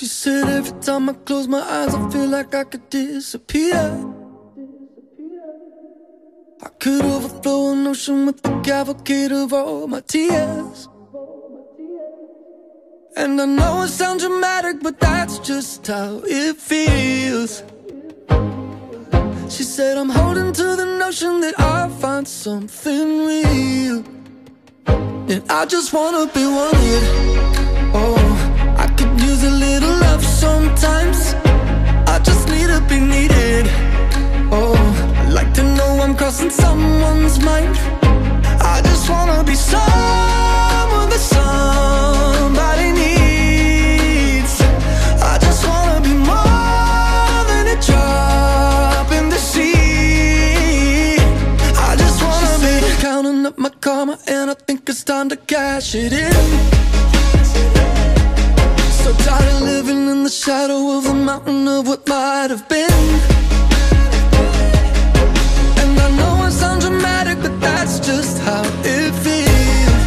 She said every time I close my eyes I feel like I could disappear. I could overflow an ocean with the cavalcade of all my tears. And I know it sounds dramatic, but that's just how it feels. She said I'm holding to the notion that I'll find something real. And I just wanna be wanted. Oh, I could use a little love sometimes. I just need to be needed. Oh, I'd like to know I'm crossing someone's mind. I just wanna be someone that somebody needs. I just wanna be more than a drop in the sea. I just wanna be counting up my karma, and I think it's time to cash it in. So tired of living in the shadow of the mountain of what might have been. And I know it sounds dramatic, but that's just how it feels.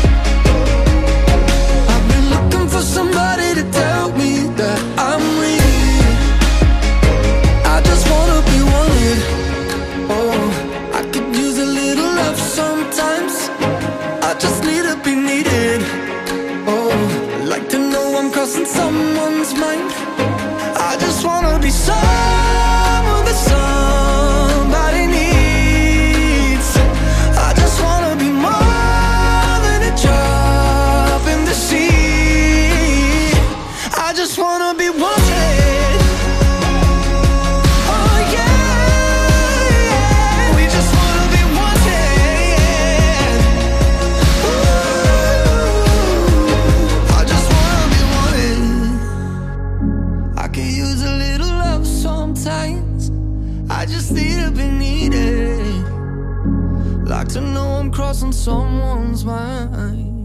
I've been looking for somebody to tell me that I'm real. I just wanna be wanted. Oh, I could use a little love sometimes. I just need to be needed. Oh, I'd like to know I'm crossing someone's mind. I just wanna be someone that somebody needs. I just wanna be more than a drop in the sea. I just wanna be wanted. Oh yeah, yeah. We just wanna be wanted. Ooh, I just wanna be wanted. I could use a little love sometimes. I just need to be needed. Like to know I'm crossing someone's mind.